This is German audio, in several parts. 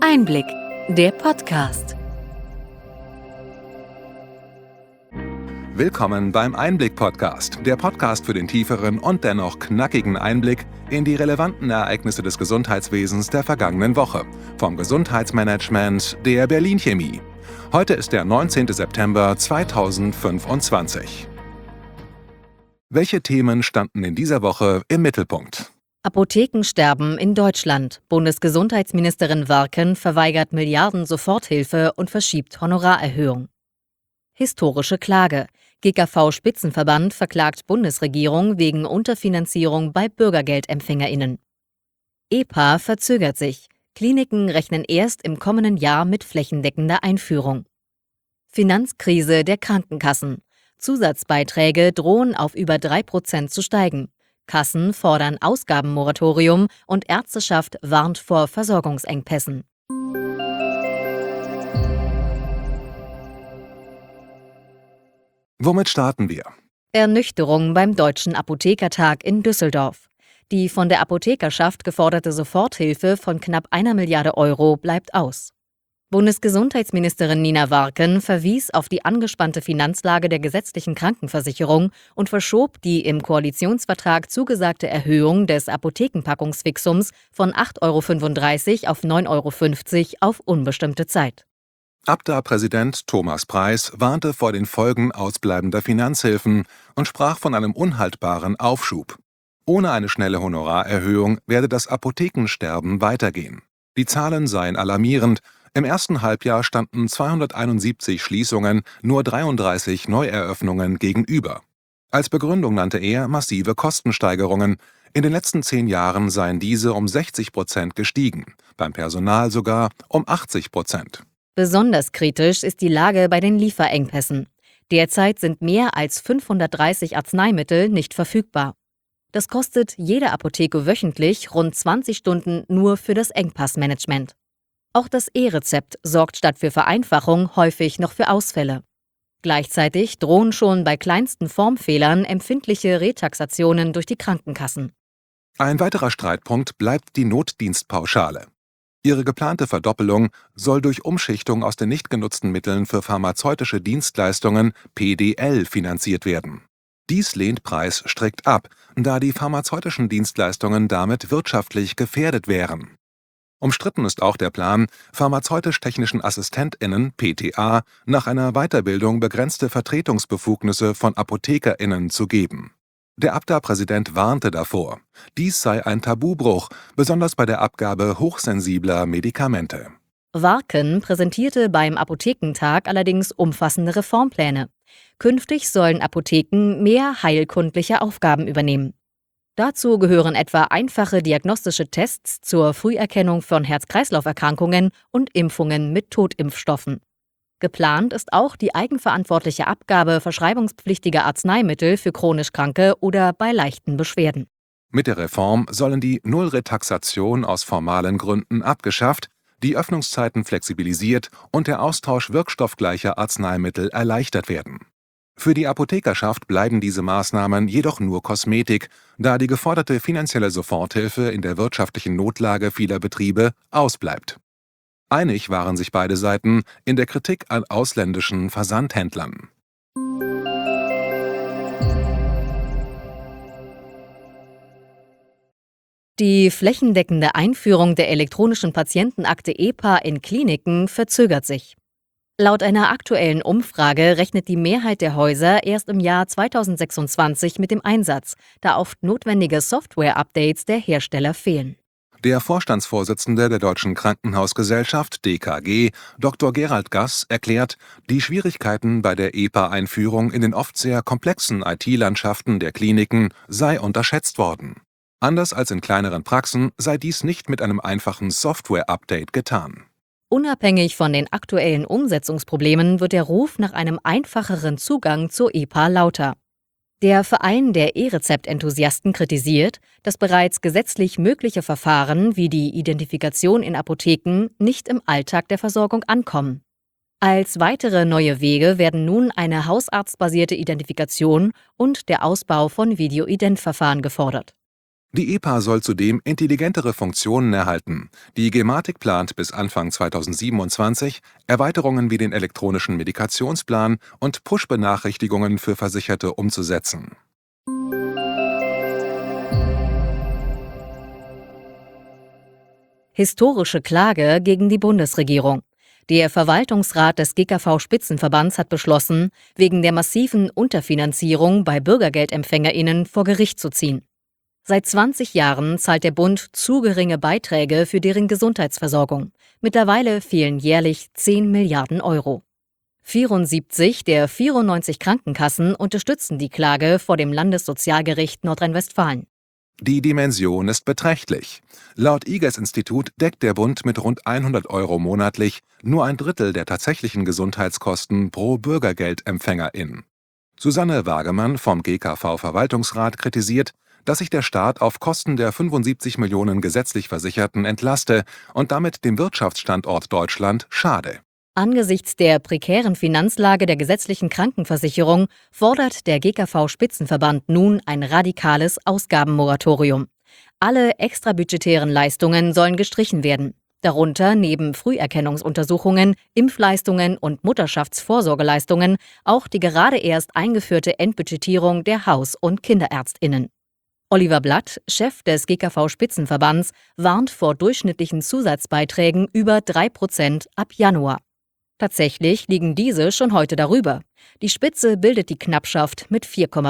Einblick, der Podcast. Willkommen beim Einblick-Podcast, der Podcast für den tieferen und dennoch knackigen Einblick in die relevanten Ereignisse des Gesundheitswesens der vergangenen Woche, vom Gesundheitsmanagement der Berlin Chemie. Heute ist der 19. September 2025. Welche Themen standen in dieser Woche im Mittelpunkt? Apothekensterben in Deutschland. Bundesgesundheitsministerin Warken verweigert Milliarden-Soforthilfe und verschiebt Honorarerhöhung. Historische Klage. GKV-Spitzenverband verklagt Bundesregierung wegen Unterfinanzierung bei BürgergeldempfängerInnen. EPA verzögert sich. Kliniken rechnen erst im kommenden Jahr mit flächendeckender Einführung. Finanzkrise der Krankenkassen. Zusatzbeiträge drohen auf über 3% zu steigen. Kassen fordern Ausgabenmoratorium und Ärzteschaft warnt vor Versorgungsengpässen. Womit starten wir? Ernüchterung beim Deutschen Apothekertag in Düsseldorf. Die von der Apothekerschaft geforderte Soforthilfe von knapp 1 Milliarde Euro bleibt aus. Bundesgesundheitsministerin Nina Warken verwies auf die angespannte Finanzlage der gesetzlichen Krankenversicherung und verschob die im Koalitionsvertrag zugesagte Erhöhung des Apothekenpackungsfixums von 8,35 € auf 9,50 € auf unbestimmte Zeit. Abda-Präsident Thomas Preis warnte vor den Folgen ausbleibender Finanzhilfen und sprach von einem unhaltbaren Aufschub. Ohne eine schnelle Honorarerhöhung werde das Apothekensterben weitergehen. Die Zahlen seien alarmierend. Im ersten Halbjahr standen 271 Schließungen, nur 33 Neueröffnungen gegenüber. Als Begründung nannte er massive Kostensteigerungen. In den letzten 10 Jahren seien diese um 60% gestiegen, beim Personal sogar um 80%. Besonders kritisch ist die Lage bei den Lieferengpässen. Derzeit sind mehr als 530 Arzneimittel nicht verfügbar. Das kostet jede Apotheke wöchentlich rund 20 Stunden nur für das Engpassmanagement. Auch das E-Rezept sorgt statt für Vereinfachung häufig noch für Ausfälle. Gleichzeitig drohen schon bei kleinsten Formfehlern empfindliche Retaxationen durch die Krankenkassen. Ein weiterer Streitpunkt bleibt die Notdienstpauschale. Ihre geplante Verdoppelung soll durch Umschichtung aus den nicht genutzten Mitteln für pharmazeutische Dienstleistungen PDL finanziert werden. Dies lehnt Preis strikt ab, da die pharmazeutischen Dienstleistungen damit wirtschaftlich gefährdet wären. Umstritten ist auch der Plan, pharmazeutisch-technischen AssistentInnen (PTA) nach einer Weiterbildung begrenzte Vertretungsbefugnisse von ApothekerInnen zu geben. Der Abda-Präsident warnte davor. Dies sei ein Tabubruch, besonders bei der Abgabe hochsensibler Medikamente. Warken präsentierte beim Apothekentag allerdings umfassende Reformpläne. Künftig sollen Apotheken mehr heilkundliche Aufgaben übernehmen. Dazu gehören etwa einfache diagnostische Tests zur Früherkennung von Herz-Kreislauf-Erkrankungen und Impfungen mit Totimpfstoffen. Geplant ist auch die eigenverantwortliche Abgabe verschreibungspflichtiger Arzneimittel für chronisch Kranke oder bei leichten Beschwerden. Mit der Reform sollen die Nullretaxation aus formalen Gründen abgeschafft, die Öffnungszeiten flexibilisiert und der Austausch wirkstoffgleicher Arzneimittel erleichtert werden. Für die Apothekerschaft bleiben diese Maßnahmen jedoch nur Kosmetik, da die geforderte finanzielle Soforthilfe in der wirtschaftlichen Notlage vieler Betriebe ausbleibt. Einig waren sich beide Seiten in der Kritik an ausländischen Versandhändlern. Die flächendeckende Einführung der elektronischen Patientenakte EPA in Kliniken verzögert sich. Laut einer aktuellen Umfrage rechnet die Mehrheit der Häuser erst im Jahr 2026 mit dem Einsatz, da oft notwendige Software-Updates der Hersteller fehlen. Der Vorstandsvorsitzende der Deutschen Krankenhausgesellschaft (DKG), Dr. Gerald Gass, erklärt, die Schwierigkeiten bei der EPA-Einführung in den oft sehr komplexen IT-Landschaften der Kliniken sei unterschätzt worden. Anders als in kleineren Praxen sei dies nicht mit einem einfachen Software-Update getan. Unabhängig von den aktuellen Umsetzungsproblemen wird der Ruf nach einem einfacheren Zugang zur EPA lauter. Der Verein der E-Rezept-Enthusiasten kritisiert, dass bereits gesetzlich mögliche Verfahren wie die Identifikation in Apotheken nicht im Alltag der Versorgung ankommen. Als weitere neue Wege werden nun eine hausarztbasierte Identifikation und der Ausbau von Videoident-Verfahren gefordert. Die EPA soll zudem intelligentere Funktionen erhalten. Die Gematik plant bis Anfang 2027 Erweiterungen wie den elektronischen Medikationsplan und Push-Benachrichtigungen für Versicherte umzusetzen. Historische Klage gegen die Bundesregierung. Der Verwaltungsrat des GKV-Spitzenverbands hat beschlossen, wegen der massiven Unterfinanzierung bei BürgergeldempfängerInnen vor Gericht zu ziehen. Seit 20 Jahren zahlt der Bund zu geringe Beiträge für deren Gesundheitsversorgung. Mittlerweile fehlen jährlich 10 Milliarden Euro. 74 der 94 Krankenkassen unterstützen die Klage vor dem Landessozialgericht Nordrhein-Westfalen. Die Dimension ist beträchtlich. Laut IGES-Institut deckt der Bund mit rund 100 Euro monatlich nur ein Drittel der tatsächlichen Gesundheitskosten pro Bürgergeldempfängerin. Susanne Wagemann vom GKV-Verwaltungsrat kritisiert, dass sich der Staat auf Kosten der 75 Millionen gesetzlich Versicherten entlaste und damit dem Wirtschaftsstandort Deutschland schade. Angesichts der prekären Finanzlage der gesetzlichen Krankenversicherung fordert der GKV-Spitzenverband nun ein radikales Ausgabenmoratorium. Alle extrabudgetären Leistungen sollen gestrichen werden. Darunter neben Früherkennungsuntersuchungen, Impfleistungen und Mutterschaftsvorsorgeleistungen auch die gerade erst eingeführte Entbudgetierung der Haus- und KinderärztInnen. Oliver Blatt, Chef des GKV-Spitzenverbands, warnt vor durchschnittlichen Zusatzbeiträgen über 3% ab Januar. Tatsächlich liegen diese schon heute darüber. Die Spitze bildet die Knappschaft mit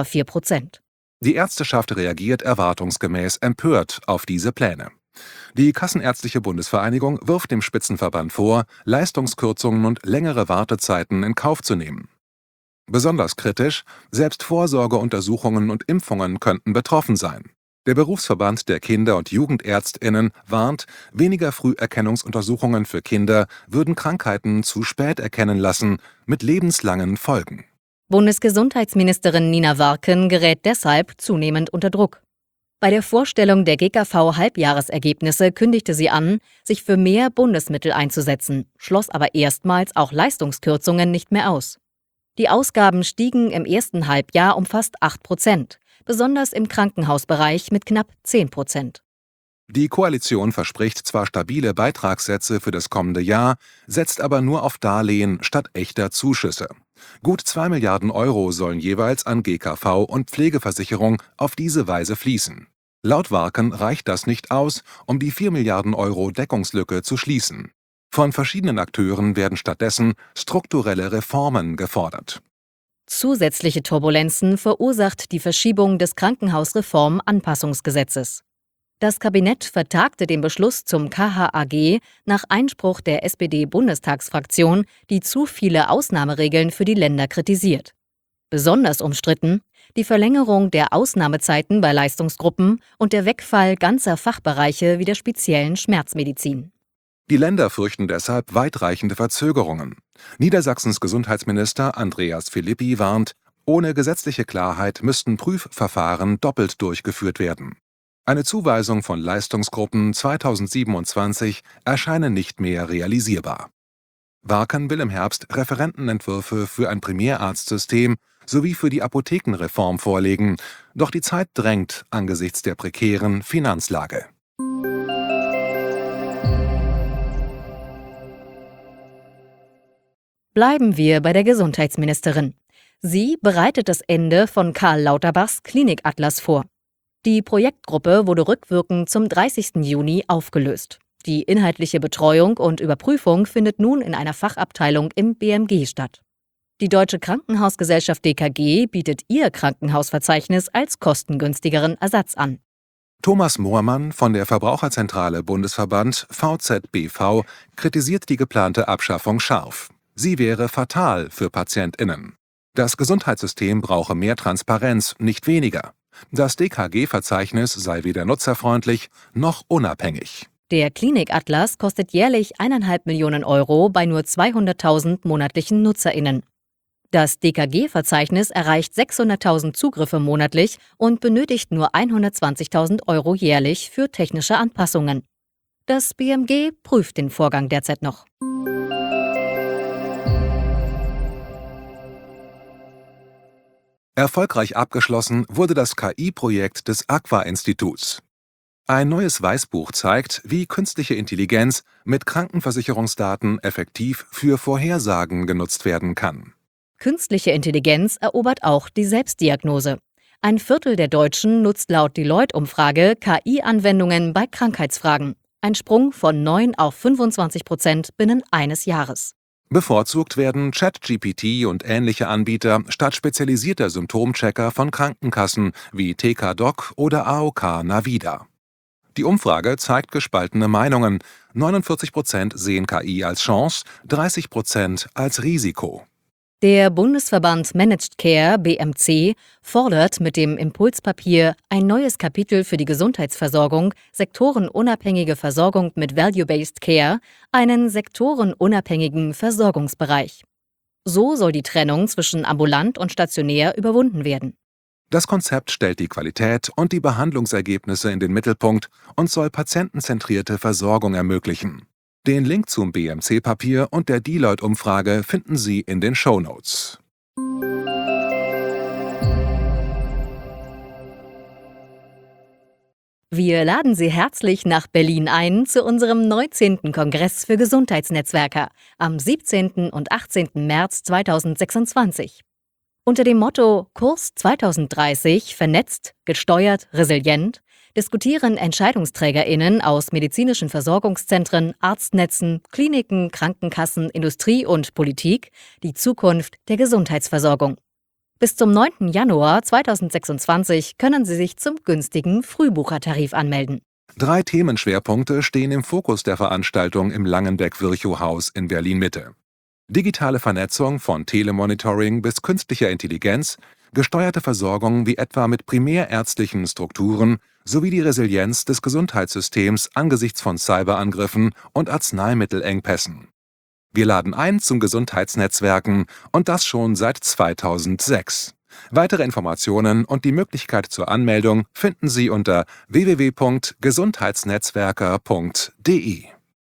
4,4%. Die Ärzteschaft reagiert erwartungsgemäß empört auf diese Pläne. Die Kassenärztliche Bundesvereinigung wirft dem Spitzenverband vor, Leistungskürzungen und längere Wartezeiten in Kauf zu nehmen. Besonders kritisch, selbst Vorsorgeuntersuchungen und Impfungen könnten betroffen sein. Der Berufsverband der Kinder- und JugendärztInnen warnt, weniger Früherkennungsuntersuchungen für Kinder würden Krankheiten zu spät erkennen lassen, mit lebenslangen Folgen. Bundesgesundheitsministerin Nina Warken gerät deshalb zunehmend unter Druck. Bei der Vorstellung der GKV-Halbjahresergebnisse kündigte sie an, sich für mehr Bundesmittel einzusetzen, schloss aber erstmals auch Leistungskürzungen nicht mehr aus. Die Ausgaben stiegen im ersten Halbjahr um fast 8%, besonders im Krankenhausbereich mit knapp 10%. Die Koalition verspricht zwar stabile Beitragssätze für das kommende Jahr, setzt aber nur auf Darlehen statt echter Zuschüsse. Gut 2 Milliarden Euro sollen jeweils an GKV und Pflegeversicherung auf diese Weise fließen. Laut Warken reicht das nicht aus, um die 4 Milliarden Euro Deckungslücke zu schließen. Von verschiedenen Akteuren werden stattdessen strukturelle Reformen gefordert. Zusätzliche Turbulenzen verursacht die Verschiebung des Krankenhausreform-Anpassungsgesetzes. Das Kabinett vertagte den Beschluss zum KHAG nach Einspruch der SPD-Bundestagsfraktion, die zu viele Ausnahmeregeln für die Länder kritisiert. Besonders umstritten die Verlängerung der Ausnahmezeiten bei Leistungsgruppen und der Wegfall ganzer Fachbereiche wie der speziellen Schmerzmedizin. Die Länder fürchten deshalb weitreichende Verzögerungen. Niedersachsens Gesundheitsminister Andreas Philippi warnt, ohne gesetzliche Klarheit müssten Prüfverfahren doppelt durchgeführt werden. Eine Zuweisung von Leistungsgruppen 2027 erscheine nicht mehr realisierbar. Warken will im Herbst Referentenentwürfe für ein Primärarztsystem sowie für die Apothekenreform vorlegen, doch die Zeit drängt angesichts der prekären Finanzlage. Bleiben wir bei der Gesundheitsministerin. Sie bereitet das Ende von Karl Lauterbachs Klinikatlas vor. Die Projektgruppe wurde rückwirkend zum 30. Juni aufgelöst. Die inhaltliche Betreuung und Überprüfung findet nun in einer Fachabteilung im BMG statt. Die Deutsche Krankenhausgesellschaft DKG bietet ihr Krankenhausverzeichnis als kostengünstigeren Ersatz an. Thomas Mohrmann von der Verbraucherzentrale Bundesverband VZBV kritisiert die geplante Abschaffung scharf. Sie wäre fatal für PatientInnen. Das Gesundheitssystem brauche mehr Transparenz, nicht weniger. Das DKG-Verzeichnis sei weder nutzerfreundlich noch unabhängig. Der Klinikatlas kostet jährlich 1,5 Millionen Euro bei nur 200.000 monatlichen NutzerInnen. Das DKG-Verzeichnis erreicht 600.000 Zugriffe monatlich und benötigt nur 120.000 Euro jährlich für technische Anpassungen. Das BMG prüft den Vorgang derzeit noch. Erfolgreich abgeschlossen wurde das KI-Projekt des Aqua-Instituts. Ein neues Weißbuch zeigt, wie künstliche Intelligenz mit Krankenversicherungsdaten effektiv für Vorhersagen genutzt werden kann. Künstliche Intelligenz erobert auch die Selbstdiagnose. Ein Viertel der Deutschen nutzt laut Deloitte-Umfrage KI-Anwendungen bei Krankheitsfragen. Ein Sprung von 9 auf 25% binnen eines Jahres. Bevorzugt werden ChatGPT und ähnliche Anbieter statt spezialisierter Symptomchecker von Krankenkassen wie TK-Doc oder AOK Navida. Die Umfrage zeigt gespaltene Meinungen. 49% sehen KI als Chance, 30% als Risiko. Der Bundesverband Managed Care (BMC) fordert mit dem Impulspapier Ein neues Kapitel für die Gesundheitsversorgung, sektorenunabhängige Versorgung mit Value-Based Care einen sektorenunabhängigen Versorgungsbereich. So soll die Trennung zwischen ambulant und stationär überwunden werden. Das Konzept stellt die Qualität und die Behandlungsergebnisse in den Mittelpunkt und soll patientenzentrierte Versorgung ermöglichen. Den Link zum BMC-Papier und der Deloitte-Umfrage finden Sie in den Shownotes. Wir laden Sie herzlich nach Berlin ein zu unserem 19. Kongress für Gesundheitsnetzwerker am 17. und 18. März 2026. Unter dem Motto Kurs 2030 vernetzt, gesteuert, resilient diskutieren EntscheidungsträgerInnen aus medizinischen Versorgungszentren, Arztnetzen, Kliniken, Krankenkassen, Industrie und Politik die Zukunft der Gesundheitsversorgung. Bis zum 9. Januar 2026 können Sie sich zum günstigen Frühbuchertarif anmelden. 3 Themenschwerpunkte stehen im Fokus der Veranstaltung im Langenbeck-Virchow-Haus in Berlin-Mitte. Digitale Vernetzung von Telemonitoring bis künstlicher Intelligenz, gesteuerte Versorgung wie etwa mit primärärztlichen Strukturen sowie die Resilienz des Gesundheitssystems angesichts von Cyberangriffen und Arzneimittelengpässen. Wir laden ein zum Gesundheitsnetzwerken und das schon seit 2006. Weitere Informationen und die Möglichkeit zur Anmeldung finden Sie unter www.gesundheitsnetzwerker.de.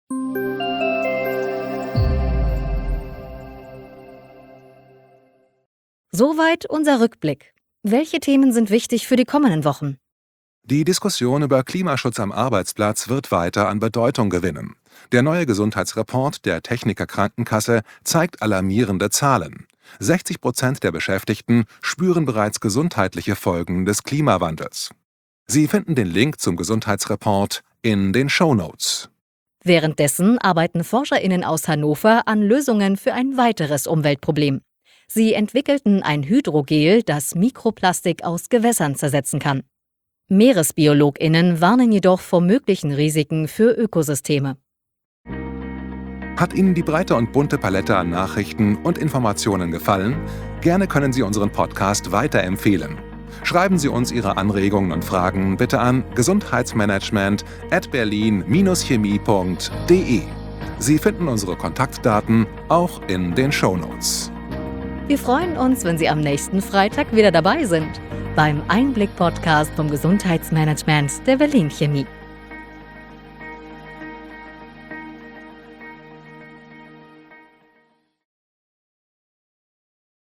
Soweit unser Rückblick. Welche Themen sind wichtig für die kommenden Wochen? Die Diskussion über Klimaschutz am Arbeitsplatz wird weiter an Bedeutung gewinnen. Der neue Gesundheitsreport der Techniker Krankenkasse zeigt alarmierende Zahlen. 60% der Beschäftigten spüren bereits gesundheitliche Folgen des Klimawandels. Sie finden den Link zum Gesundheitsreport in den Shownotes. Währenddessen arbeiten ForscherInnen aus Hannover an Lösungen für ein weiteres Umweltproblem. Sie entwickelten ein Hydrogel, das Mikroplastik aus Gewässern zersetzen kann. MeeresbiologInnen warnen jedoch vor möglichen Risiken für Ökosysteme. Hat Ihnen die breite und bunte Palette an Nachrichten und Informationen gefallen? Gerne können Sie unseren Podcast weiterempfehlen. Schreiben Sie uns Ihre Anregungen und Fragen bitte an gesundheitsmanagement@berlin-chemie.de. Sie finden unsere Kontaktdaten auch in den Shownotes. Wir freuen uns, wenn Sie am nächsten Freitag wieder dabei sind beim Einblick-Podcast vom Gesundheitsmanagement der Berlin Chemie.